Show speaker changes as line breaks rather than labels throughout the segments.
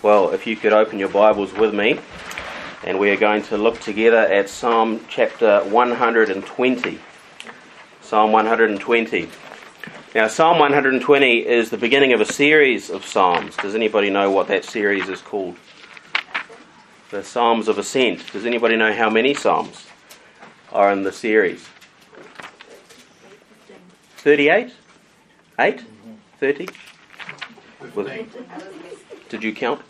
Well, if you could open your Bibles with me, and we are going to look together at Psalm chapter 120. Psalm 120. Now, Psalm 120 is the beginning of a series of psalms. Does anybody know what that series is called? The Psalms of Ascent. Does anybody know how many psalms are in the series? 38? 8? 30? Did you count?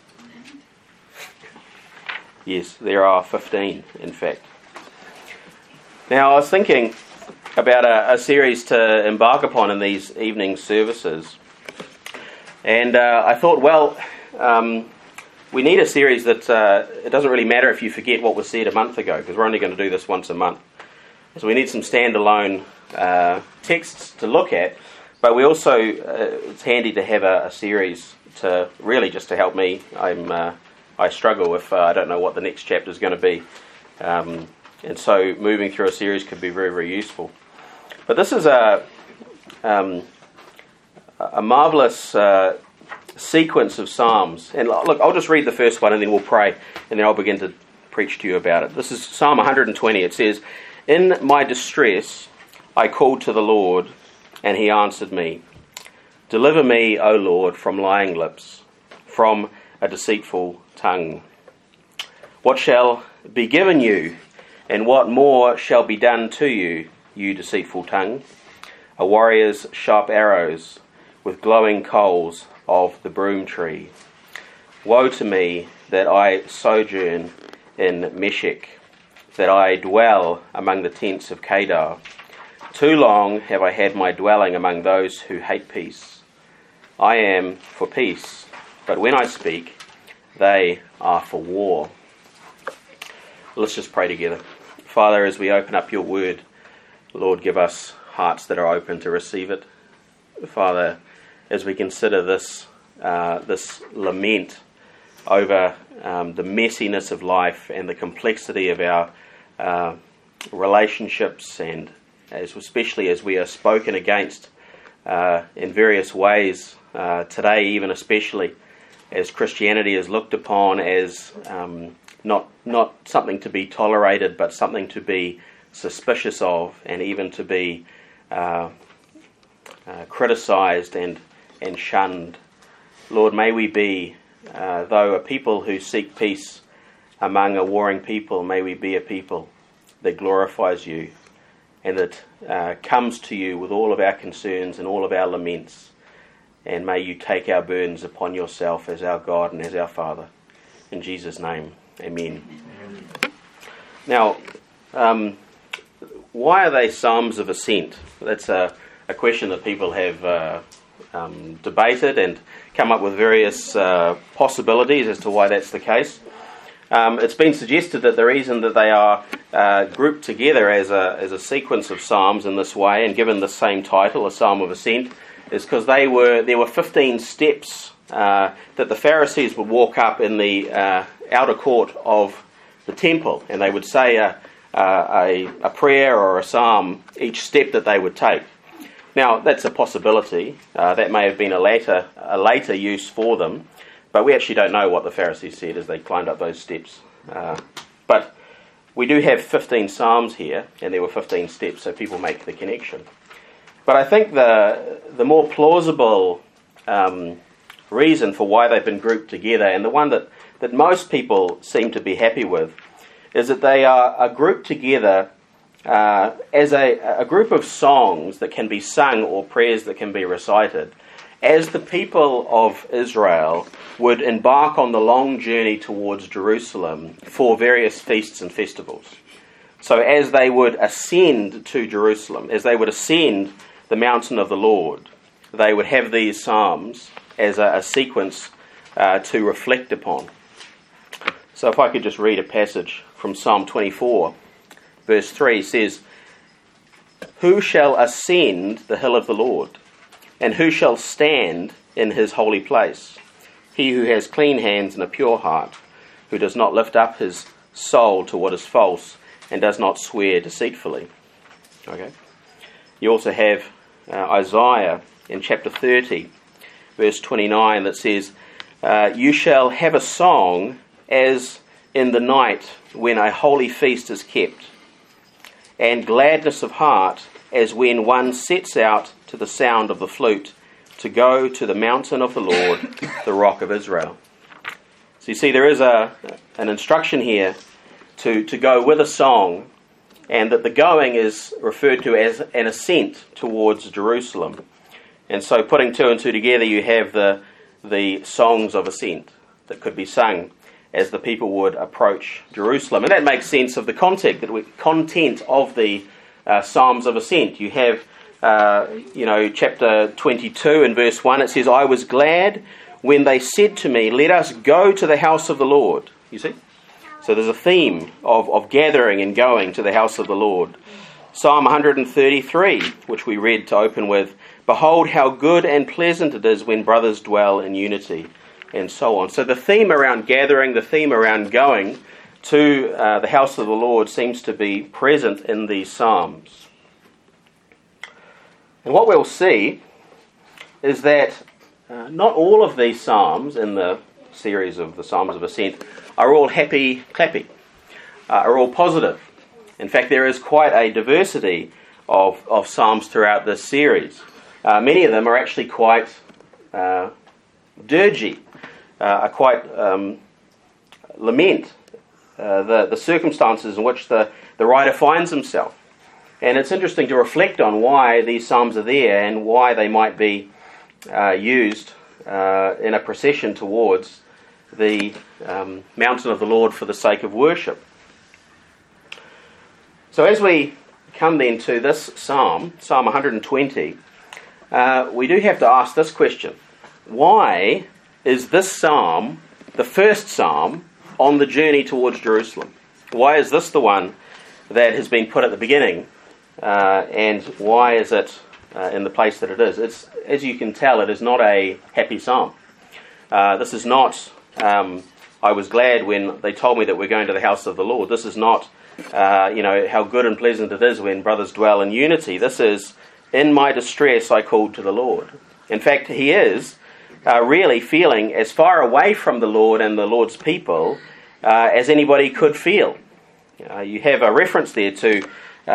Yes, there are 15, in fact. Now, I was thinking about a series to embark upon in these evening services. And I thought, we need a series that it doesn't really matter if you forget what was said a month ago, because we're only going to do this once a month. So we need some standalone texts to look at, but we also, it's handy to have a series to really just to help me. I struggle if I don't know what the next chapter is going to be. And so moving through a series could be very, very useful. But this is a marvellous sequence of psalms. And look, I'll just read the first one and then we'll pray, and then I'll begin to preach to you about it. This is Psalm 120. It says, "In my distress I called to the Lord, and he answered me. Deliver me, O Lord, from lying lips, from a deceitful tongue. What shall be given you, and what more shall be done to you, you deceitful tongue? A warrior's sharp arrows, with glowing coals of the broom tree. Woe to me that I sojourn in Meshech, that I dwell among the tents of Kedar. Too long have I had my dwelling among those who hate peace. I am for peace, but when I speak, they are for war." Let's just pray together. Father, as we open up your word, Lord, give us hearts that are open to receive it. Father, as we consider this lament over the messiness of life and the complexity of our relationships, and especially as we are spoken against in various ways today, even especially as Christianity is looked upon as not something to be tolerated, but something to be suspicious of, and even to be criticised and shunned. Lord, may we be, though a people who seek peace among a warring people, may we be a people that glorifies you and that comes to you with all of our concerns and all of our laments. And may you take our burdens upon yourself as our God and as our Father. In Jesus' name, amen. Now, why are they Psalms of Ascent? That's a question that people have debated and come up with various possibilities as to why that's the case. It's been suggested that the reason that they are grouped together as a sequence of psalms in this way and given the same title, a Psalm of Ascent, is because there were 15 steps that the Pharisees would walk up in the outer court of the temple, and they would say a prayer or a psalm each step that they would take. Now, that's a possibility. That may have been a later use for them, but we actually don't know what the Pharisees said as they climbed up those steps. But we do have 15 psalms here, and there were 15 steps, so people make the connection. But I think the more plausible reason for why they've been grouped together, and the one that most people seem to be happy with, is that they are grouped together as a group of songs that can be sung or prayers that can be recited as the people of Israel would embark on the long journey towards Jerusalem for various feasts and festivals. So as they would ascend to Jerusalem, as they would ascend the mountain of the Lord, they would have these psalms as a sequence to reflect upon. So if I could just read a passage from Psalm 24, verse 3 says, "Who shall ascend the hill of the Lord? And who shall stand in his holy place? He who has clean hands and a pure heart, who does not lift up his soul to what is false, and does not swear deceitfully." Okay. You also have Isaiah in chapter 30, verse 29, that says, You shall have a song as in the night when a holy feast is kept, and gladness of heart as when one sets out to the sound of the flute to go to the mountain of the Lord, the rock of Israel. So you see, there is an instruction here to go with a song, and that the going is referred to as an ascent towards Jerusalem. And so putting two and two together, you have the songs of ascent that could be sung as the people would approach Jerusalem. And that makes sense of the content of the Psalms of Ascent. You have, chapter 22 and verse 1, it says, I was glad when they said to me, let us go to the house of the Lord. You see? So there's a theme of gathering and going to the house of the Lord. Psalm 133, which we read to open with, behold how good and pleasant it is when brothers dwell in unity, and so on. So the theme around gathering, the theme around going to the house of the Lord seems to be present in these Psalms. And what we'll see is that not all of these Psalms in the series of the Psalms of Ascent are all happy-clappy, are all positive. In fact, there is quite a diversity of Psalms throughout this series. Many of them are actually quite dirgy, quite lament the circumstances in which the writer finds himself. And it's interesting to reflect on why these Psalms are there and why they might be used in a procession towards the mountain of the Lord for the sake of worship. So as we come then to this Psalm, Psalm 120, we do have to ask this question. Why is this Psalm the first Psalm on the journey towards Jerusalem? Why is this the one that has been put at the beginning? And why is it in the place that it is? It's, as you can tell, it is not a happy Psalm. This is not, I was glad when they told me that we're going to the house of the Lord. This is not, how good and pleasant it is when brothers dwell in unity. This is, in my distress I called to the Lord. In fact, he is really feeling as far away from the Lord and the Lord's people as anybody could feel. You have a reference there to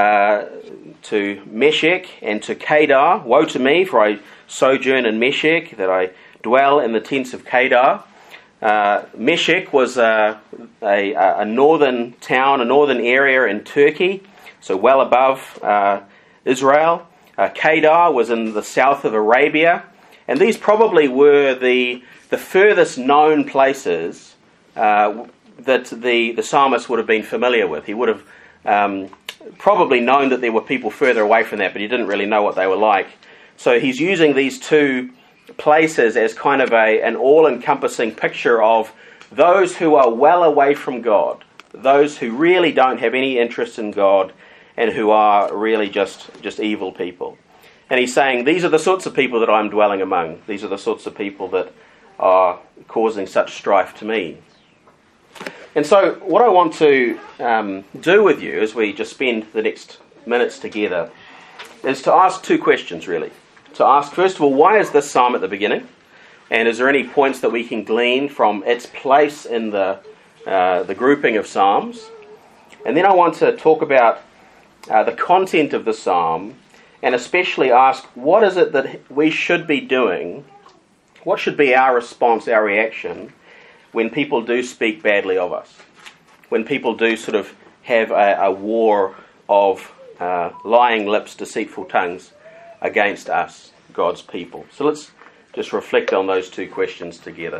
Meshech and to Kedar. Woe to me, for I sojourn in Meshech, that I dwell in the tents of Kedar. Meshech was a northern town, a northern area in Turkey, so well above Israel. Kedar was in the south of Arabia, and these probably were the furthest known places that the psalmist would have been familiar with. He would have probably known that there were people further away from that, but he didn't really know what they were like. So he's using these two places as kind of an all-encompassing picture of those who are well away from God, those who really don't have any interest in God, and who are really just evil people. And he's saying, these are the sorts of people that I'm dwelling among. These are the sorts of people that are causing such strife to me. And so what I want to do with you as we just spend the next minutes together is to ask two questions, really. To ask, first of all, why is this psalm at the beginning? And is there any points that we can glean from its place in the grouping of psalms? And then I want to talk about the content of the psalm, and especially ask, what is it that we should be doing? What should be our response, our reaction, when people do speak badly of us? When people do sort of have a war of lying lips, deceitful tongues against us, God's people. So let's just reflect on those two questions together.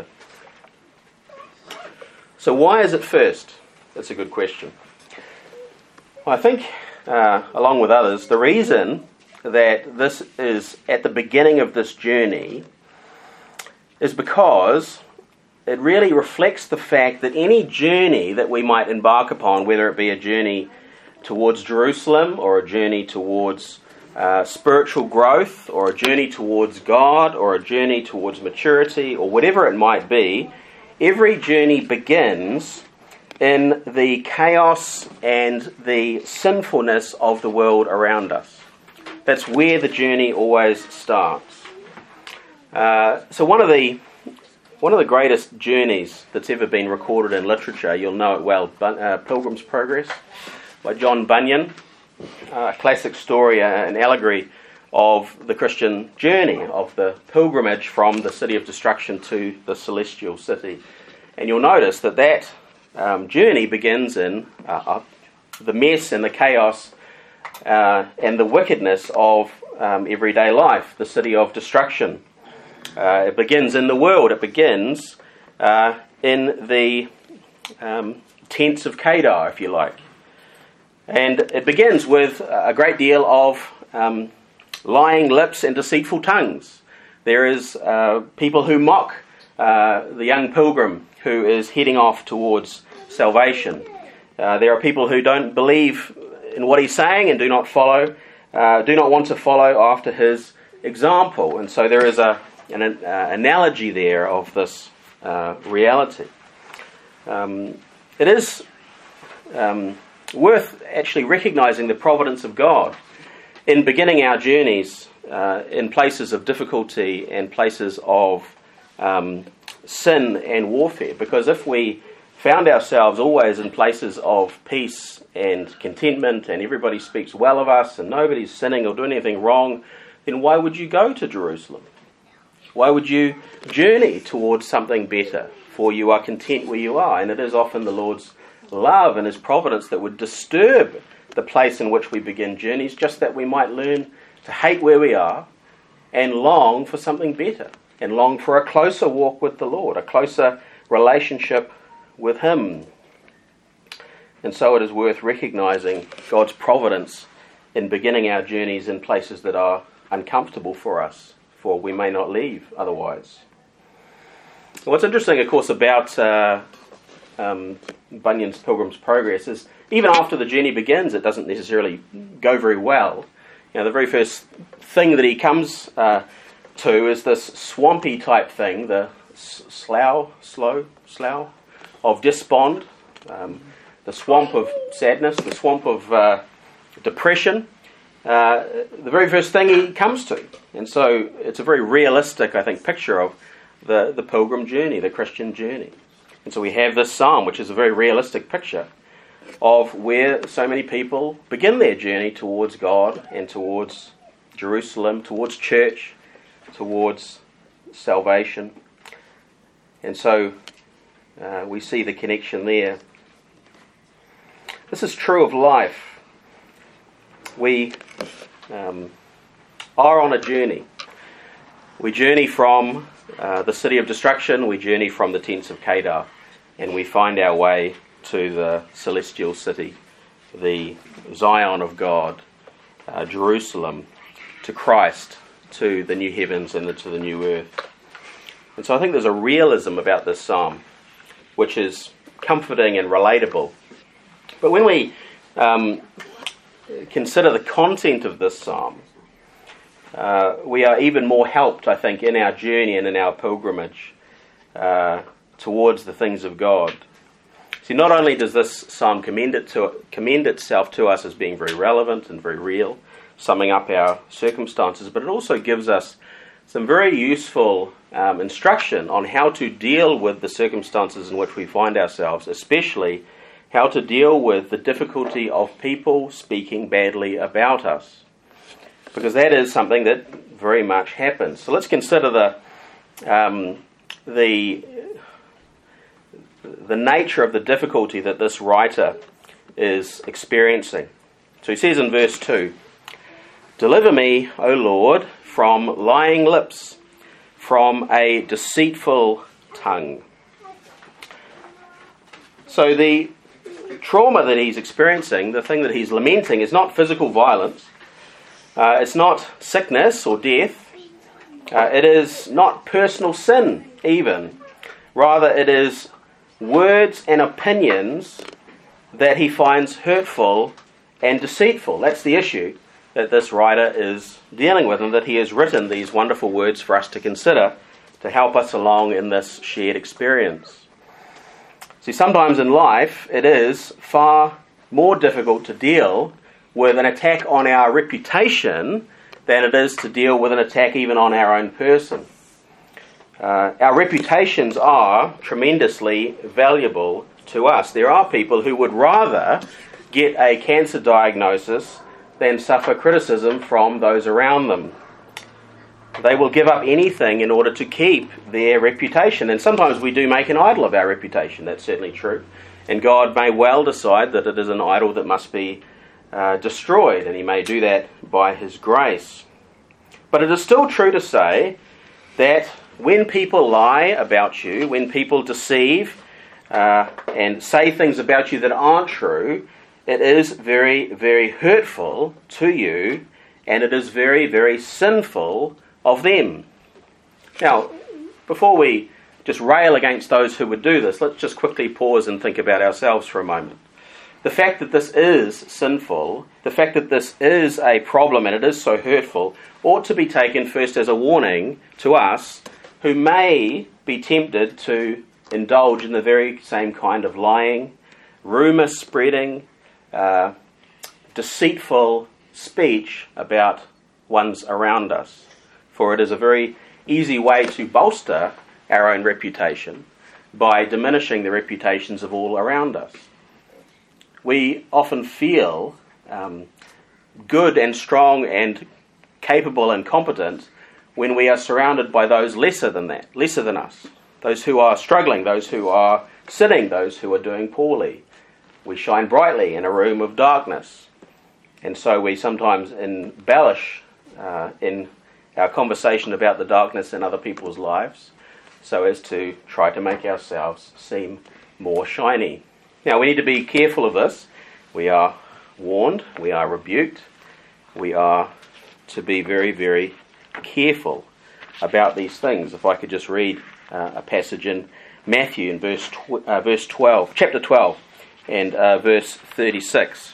So why is it first? That's a good question. Well, I think, along with others, the reason that this is at the beginning of this journey is because it really reflects the fact that any journey that we might embark upon, whether it be a journey towards Jerusalem or a journey towards spiritual growth or a journey towards God or a journey towards maturity or whatever it might be, every journey begins in the chaos and the sinfulness of the world around us. That's where the journey always starts. So one of the One of the greatest journeys that's ever been recorded in literature, you'll know it well, Pilgrim's Progress by John Bunyan. A classic story, an allegory of the Christian journey, of the pilgrimage from the city of destruction to the celestial city. And you'll notice that journey begins in the mess and the chaos and the wickedness of everyday life, the city of destruction. It begins in the world. It begins in the tents of Kedar, if you like. And it begins with a great deal of lying lips and deceitful tongues. There is people who mock the young pilgrim who is heading off towards salvation. There are people who don't believe in what he's saying and do not want to follow after his example. And so there is an analogy there of this reality. It is worth actually recognizing the providence of God in beginning our journeys in places of difficulty and places of sin and warfare. Because if we found ourselves always in places of peace and contentment and everybody speaks well of us and nobody's sinning or doing anything wrong, then why would you go to Jerusalem? Why would you journey towards something better? For you are content where you are. And it is often the Lord's love and His providence that would disturb the place in which we begin journeys, just that we might learn to hate where we are and long for something better, and long for a closer walk with the Lord, a closer relationship with Him. And so it is worth recognizing God's providence in beginning our journeys in places that are uncomfortable for us, for we may not leave otherwise. What's interesting, of course, about Bunyan's Pilgrim's Progress is even after the journey begins, it doesn't necessarily go very well. You know, the very first thing that he comes to is this swampy type thing, the slough of despond, the swamp of sadness, the swamp of depression. The very first thing he comes to. And so it's a very realistic, I think, picture of the pilgrim journey, the Christian journey. And so we have this psalm, which is a very realistic picture of where so many people begin their journey towards God and towards Jerusalem, towards church, towards salvation. And so we see the connection there. This is true of life. We are on a journey. We journey from the city of destruction, we journey from the tents of Kedar, and we find our way to the celestial city, the Zion of God, Jerusalem, to Christ, to the new heavens and to the new earth. And so I think there's a realism about this psalm, which is comforting and relatable. But when we consider the content of this psalm, we are even more helped, I think, in our journey and in our pilgrimage towards the things of God. See, not only does this psalm commend itself to us as being very relevant and very real, summing up our circumstances, but it also gives us some very useful instruction on how to deal with the circumstances in which we find ourselves, especially how to deal with the difficulty of people speaking badly about us. Because that is something that very much happens. So let's consider the nature of the difficulty that this writer is experiencing. So he says in verse 2, "Deliver me, O Lord, from lying lips, from a deceitful tongue." So the trauma that he's experiencing, the thing that he's lamenting, is not physical violence. It's not sickness or death. It is not personal sin even. Rather, it is words and opinions that he finds hurtful and deceitful. That's the issue that this writer is dealing with, and that he has written these wonderful words for us to consider to help us along in this shared experience. See, sometimes in life it is far more difficult to deal with an attack on our reputation than it is to deal with an attack even on our own person. Our reputations are tremendously valuable to us. There are people who would rather get a cancer diagnosis than suffer criticism from those around them. They will give up anything in order to keep their reputation. And sometimes we do make an idol of our reputation. That's certainly true. And God may well decide that it is an idol that must be destroyed, and He may do that by His grace. But it is still true to say that when people lie about you, when people deceive and say things about you that aren't true, it is very, very hurtful to you, and it is very, very sinful of them. Now, before we just rail against those who would do this, let's just quickly pause and think about ourselves for a moment. The fact that this is sinful, the fact that this is a problem and it is so hurtful, ought to be taken first as a warning to us who may be tempted to indulge in the very same kind of lying, rumour spreading, deceitful speech about ones around us. For it is a very easy way to bolster our own reputation by diminishing the reputations of all around us. We often feel good and strong and capable and competent when we are surrounded by those lesser than us, those who are struggling, those who are sinning, those who are doing poorly. We shine brightly in a room of darkness, and so we sometimes embellish in our conversation about the darkness in other people's lives so as to try to make ourselves seem more shiny. Now, we need to be careful of this. We are warned, we are rebuked, we are to be very, very careful about these things. If I could just read a passage in Matthew in verse 12, chapter 12 and verse 36.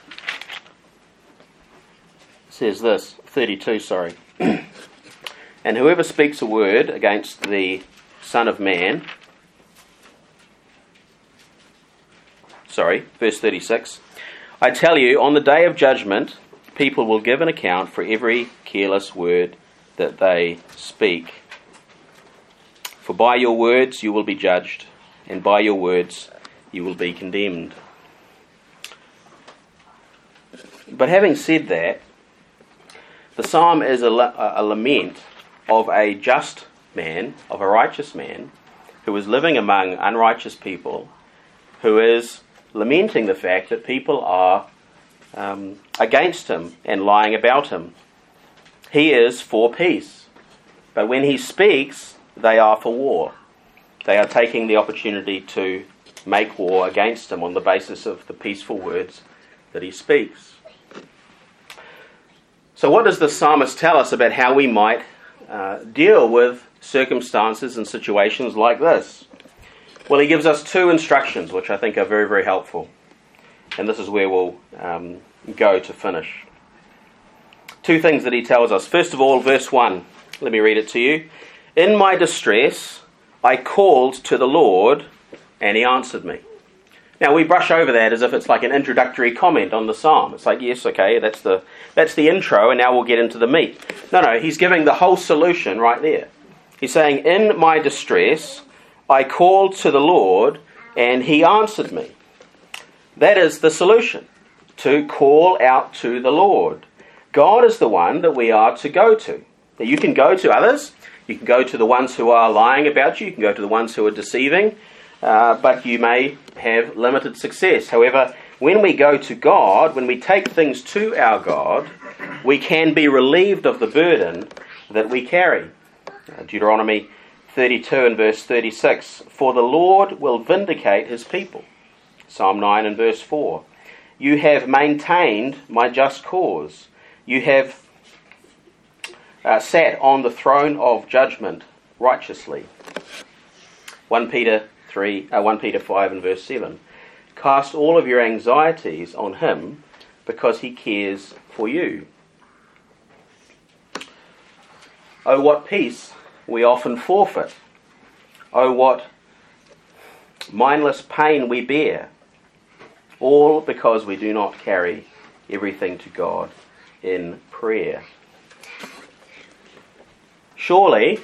It says this, 32, sorry. And whoever speaks a word against the Son of Man, verse 36, I tell you, on the day of judgment, people will give an account for every careless word that they speak. For by your words you will be judged, and by your words you will be condemned. But having said that, the psalm is a lament of a just man, of a righteous man, who is living among unrighteous people, who is lamenting the fact that people are against him and lying about him. He is for peace, but when he speaks, they are for war. They are taking the opportunity to make war against him on the basis of the peaceful words that he speaks. So what does the psalmist tell us about how we might deal with circumstances and situations like this? Well, he gives us two instructions, which I think are very, very helpful. And this is where we'll go to finish. Two things that he tells us. First of all, verse 1. Let me read it to you. In my distress, I called to the Lord, and he answered me. Now, we brush over that as if it's like an introductory comment on the psalm. It's like, yes, okay, that's the intro, and now we'll get into the meat. No, he's giving the whole solution right there. He's saying, in my distress, I called to the Lord, and he answered me. That is the solution, to call out to the Lord. God is the one that we are to go to. Now, you can go to others. You can go to the ones who are lying about you. You can go to the ones who are deceiving. But you may have limited success. However, when we go to God, when we take things to our God, we can be relieved of the burden that we carry. Deuteronomy 32 and verse 36, for the Lord will vindicate his people. Psalm 9 and verse 4, you have maintained my just cause. You have sat on the throne of judgment righteously. 1 Peter 5 and verse 7. Cast all of your anxieties on him because he cares for you. Oh, what peace we often forfeit. Oh, what mindless pain we bear. All because we do not carry everything to God in prayer. Surely,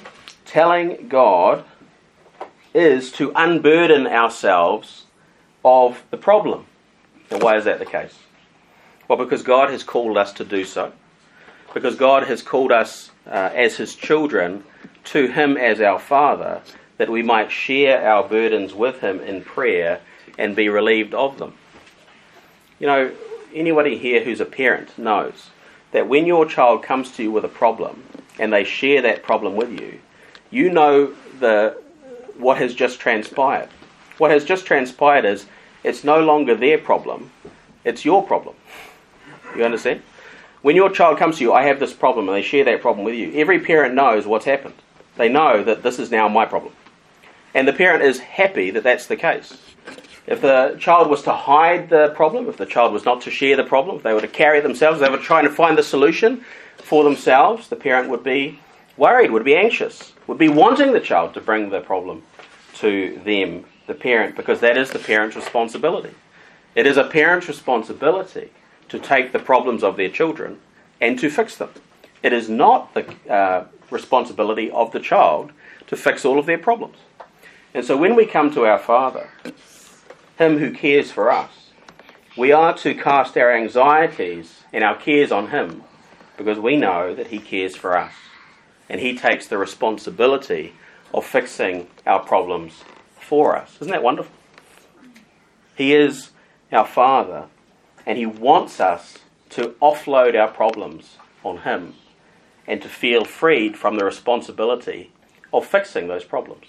telling God is to unburden ourselves of the problem. And why is that the case? Well, because God has called us to do so. Because God has called us as His children to Him as our Father, that we might share our burdens with Him in prayer and be relieved of them. You know, anybody here who's a parent knows that when your child comes to you with a problem and they share that problem with you, you know what has just transpired. What has just transpired is it's no longer their problem, it's your problem. You understand? When your child comes to you, I have this problem, and they share that problem with you, every parent knows what's happened. They know that this is now my problem. And the parent is happy that that's the case. If the child was to hide the problem, if the child was not to share the problem, if they were to carry it themselves, they were trying to find the solution for themselves, the parent would be worried, would be anxious, would be wanting the child to bring the problem to them, the parent, because that is the parent's responsibility. It is a parent's responsibility to take the problems of their children and to fix them. It is not the responsibility of the child to fix all of their problems. And so when we come to our Father, Him who cares for us, we are to cast our anxieties and our cares on Him, because we know that He cares for us. And He takes the responsibility of fixing our problems for us. Isn't that wonderful? He is our Father, and He wants us to offload our problems on Him and to feel freed from the responsibility of fixing those problems.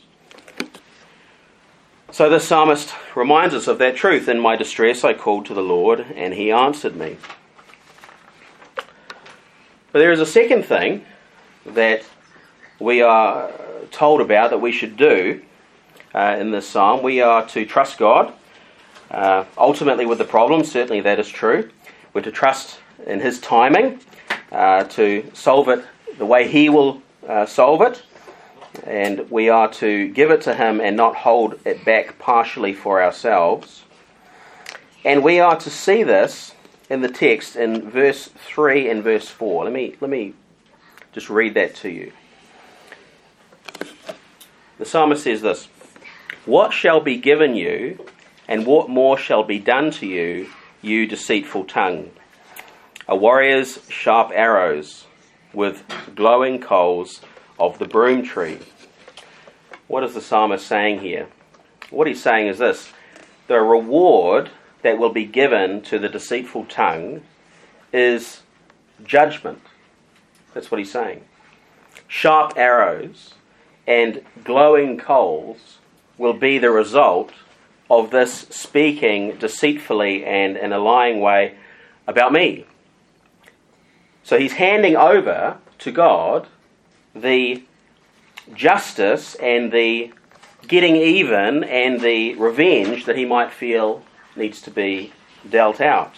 So the psalmist reminds us of that truth. In my distress I called to the Lord, and He answered me. But there is a second thing that we are told about that we should do in this psalm. We are to trust God, ultimately with the problem. Certainly that is true. We're to trust in His timing to solve it the way He will solve it. And we are to give it to Him and not hold it back partially for ourselves. And we are to see this in the text in verse 3 and verse 4. Let me just read that to you. The psalmist says this: "What shall be given you, and what more shall be done to you, you deceitful tongue? A warrior's sharp arrows with glowing coals of the broom tree." What is the psalmist saying here? What he's saying is this: the reward that will be given to the deceitful tongue is judgment. That's what he's saying. Sharp arrows and glowing coals will be the result of this speaking deceitfully and in a lying way about me. So he's handing over to God the justice and the getting even and the revenge that he might feel needs to be dealt out.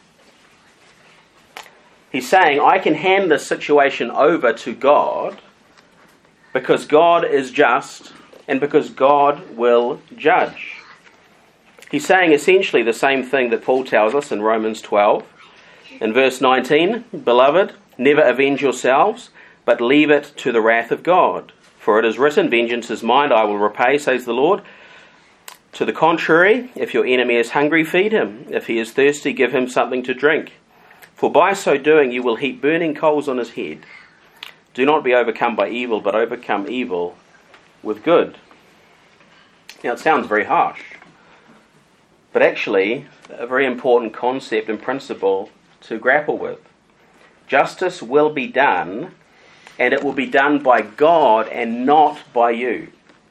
He's saying, I can hand this situation over to God because God is just and because God will judge. He's saying essentially the same thing that Paul tells us in Romans 12. In verse 19, "Beloved, never avenge yourselves, but leave it to the wrath of God. For it is written, vengeance is mine, I will repay, says the Lord. To the contrary, if your enemy is hungry, feed him. If he is thirsty, give him something to drink. For by so doing you will heap burning coals on his head. Do not be overcome by evil, but overcome evil with good." Now it sounds very harsh, but actually a very important concept and principle to grapple with. Justice will be done, and it will be done by God and not by you.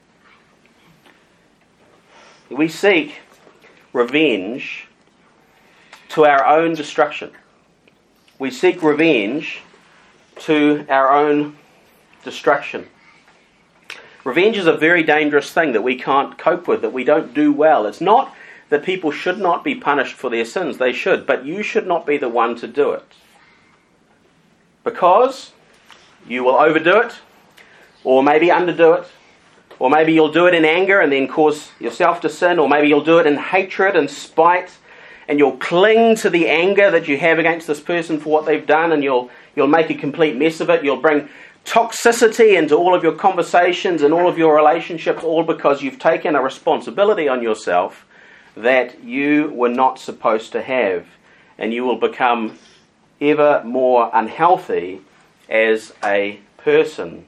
We seek revenge to our own destruction. We seek revenge to our own destruction. Revenge is a very dangerous thing that we can't cope with, that we don't do well. It's not that people should not be punished for their sins. They should, but you should not be the one to do it. Because you will overdo it, or maybe underdo it, or maybe you'll do it in anger and then cause yourself to sin, or maybe you'll do it in hatred and spite, and you'll cling to the anger that you have against this person for what they've done, and you'll make a complete mess of it. You'll bring toxicity into all of your conversations and all of your relationships, all because you've taken a responsibility on yourself that you were not supposed to have, and you will become ever more unhealthy as a person.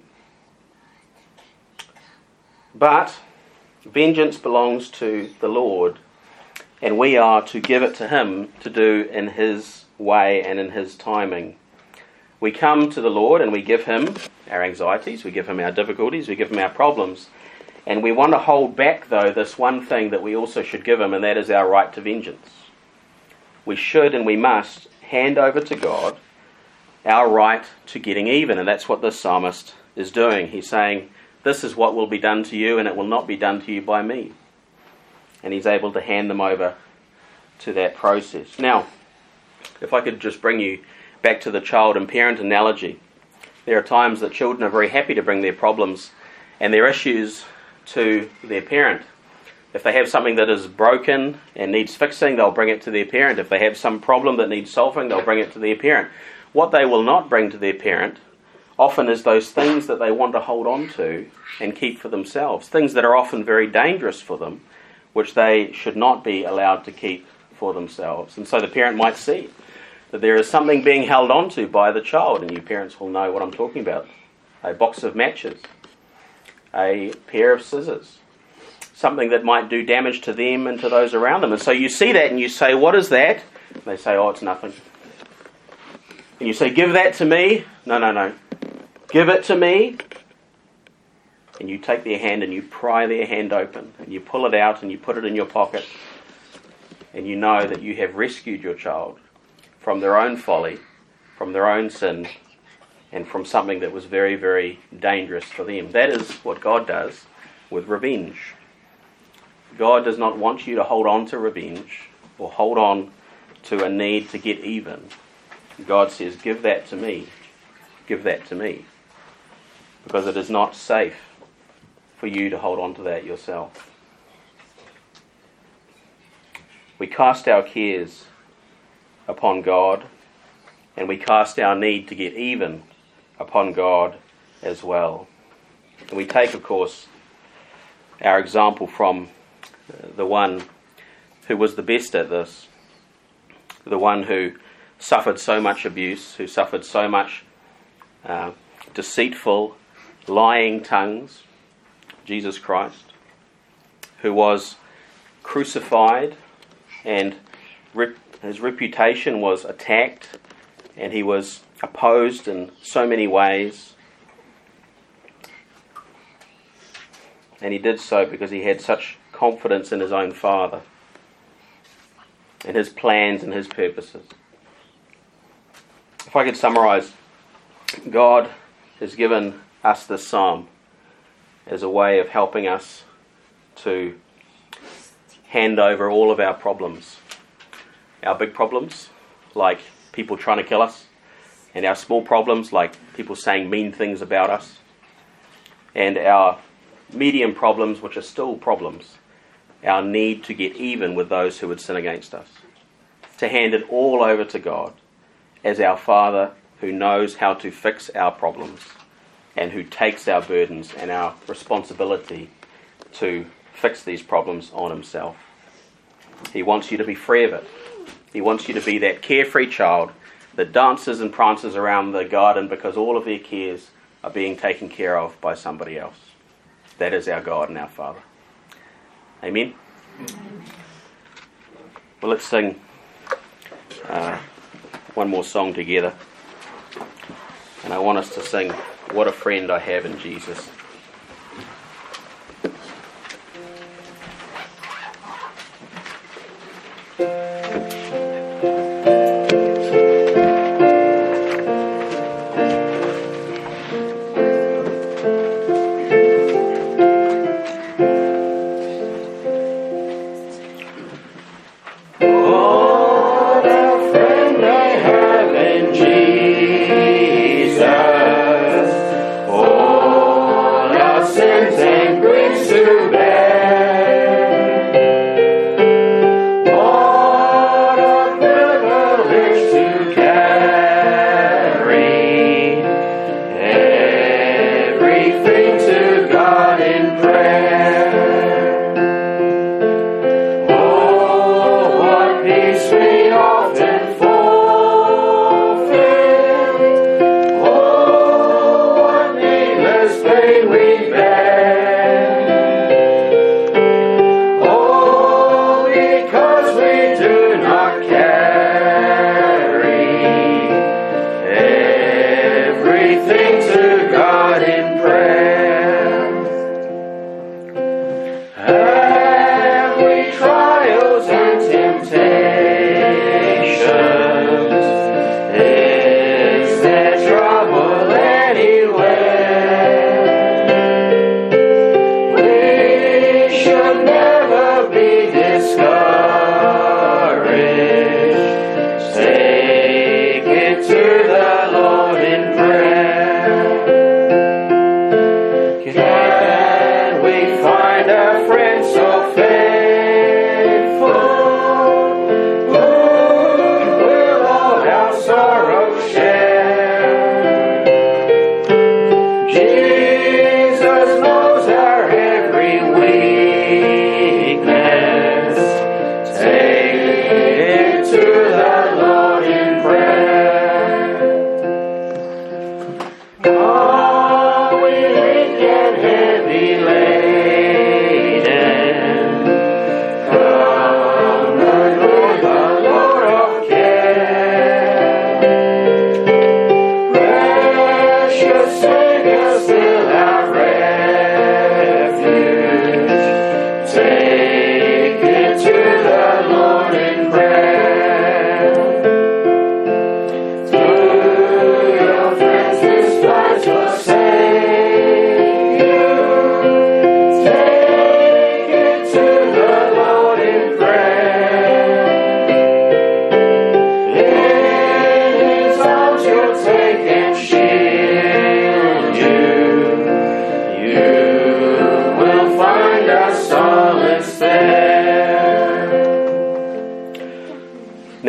But vengeance belongs to the Lord, and we are to give it to Him to do in His way and in His timing. We come to the Lord and we give Him our anxieties, we give Him our difficulties, we give Him our problems, and we want to hold back, though, this one thing that we also should give Him, and that is our right to vengeance. We should and we must hand over to God our right to getting even, and that's what this psalmist is doing. He's saying, this is what will be done to you, and it will not be done to you by me. And he's able to hand them over to that process. Now, if I could just bring you back to the child and parent analogy. There are times that children are very happy to bring their problems and their issues to their parent. If they have something that is broken and needs fixing, they'll bring it to their parent. If they have some problem that needs solving, they'll bring it to their parent. What they will not bring to their parent often is those things that they want to hold on to and keep for themselves. Things that are often very dangerous for them, which they should not be allowed to keep for themselves. And so the parent might see that there is something being held on to by the child, and you parents will know what I'm talking about. A box of matches, a pair of scissors, something that might do damage to them and to those around them. And so you see that and you say, what is that? And they say, oh, it's nothing. And you say, give that to me. No. Give it to me. And you take their hand and you pry their hand open and you pull it out and you put it in your pocket. And you know that you have rescued your child from their own folly, from their own sin, and from something that was very, very dangerous for them. That is what God does with revenge. God does not want you to hold on to revenge or hold on to a need to get even. God says, give that to me. Give that to me. Because it is not safe for you to hold on to that yourself. We cast our cares upon God, and we cast our need to get even upon God as well. And we take, of course, our example from the one who was the best at this, the one who suffered so much abuse, who suffered so much deceitful, lying tongues, Jesus Christ, who was crucified and his reputation was attacked and he was opposed in so many ways. And he did so because he had such confidence in his own Father and his plans and his purposes. If I could summarize, God has given us this psalm as a way of helping us to hand over all of our problems. Our big problems, like people trying to kill us, and our small problems, like people saying mean things about us, and our medium problems, which are still problems, our need to get even with those who would sin against us. To hand it all over to God as our Father who knows how to fix our problems and who takes our burdens and our responsibility to fix these problems on Himself. He wants you to be free of it. He wants you to be that carefree child that dances and prances around the garden because all of their cares are being taken care of by somebody else. That is our God and our Father. Amen? Well, let's sing one more song together. And I want us to sing, What a Friend I Have in Jesus.
All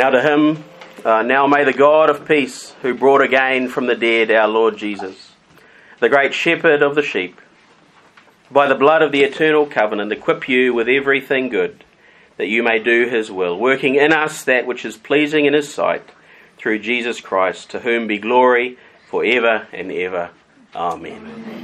Now to him, now may the God of peace, who brought again from the dead our Lord Jesus, the great shepherd of the sheep, by the blood of the eternal covenant, equip you with everything good, that you may do his will, working in us that which is pleasing in his sight, through Jesus Christ, to whom be glory for ever and ever. Amen.